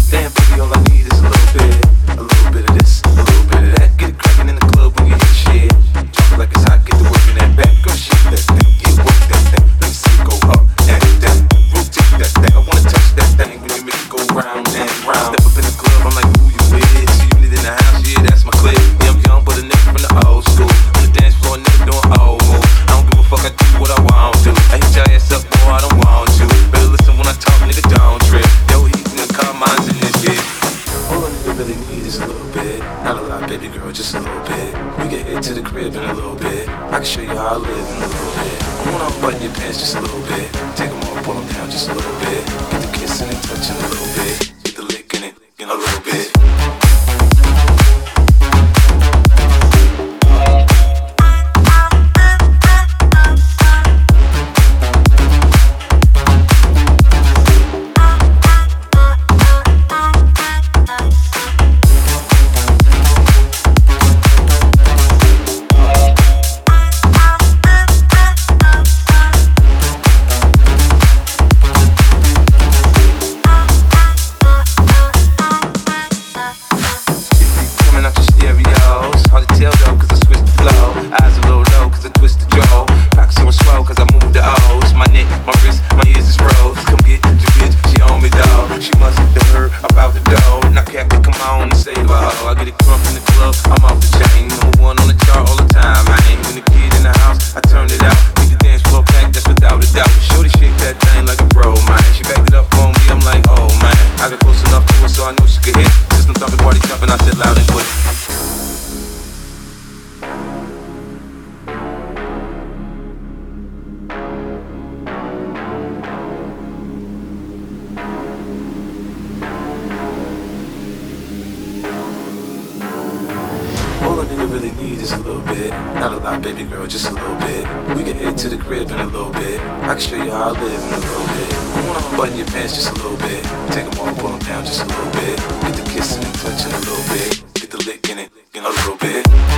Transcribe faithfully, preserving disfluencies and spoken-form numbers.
Damn, baby, all I need is a little bit, a little bit of this, a little bit of that. Get it crackin' in the club when you hit shit. Drop it like it's hot, get to work in that back. Girl, shit that thing, yeah, work that thing. Let me see it go up and down. Rotate that thing, I wanna touch that thing when you make it go round and round. Step up in the club, I'm like, who you with? See you in the house, yeah, that's my clique. Yeah, I'm young, but a nigga from the old school. On the dance floor, nigga doing old moves. I don't give a fuck, I do what I want to. I hit your ass up, boy, I don't want you. Better listen when I talk, nigga, don't trip. Yo, he's in the car, mine's in this shit. All a nigga really need is a little bit. Not a lot, baby girl, just a little bit. We can head to the crib in a little bit. I can show you how I live in a little bit. I wanna unbutton your pants just a little bit. Take them off, pull them down just a little bit. Get the kissing and touching a little bit. Get the licking it in a little bit. All a nigga really need is a little bit. Not a lot, baby girl, just a little bit. We can head to the crib in a little bit. I can show you how I live in a little bit. I wanna unbutton your pants just a little bit. Take them off, pull them down just a little bit. Get the kissing and touching a little bit. Get the lick in it in a little bit.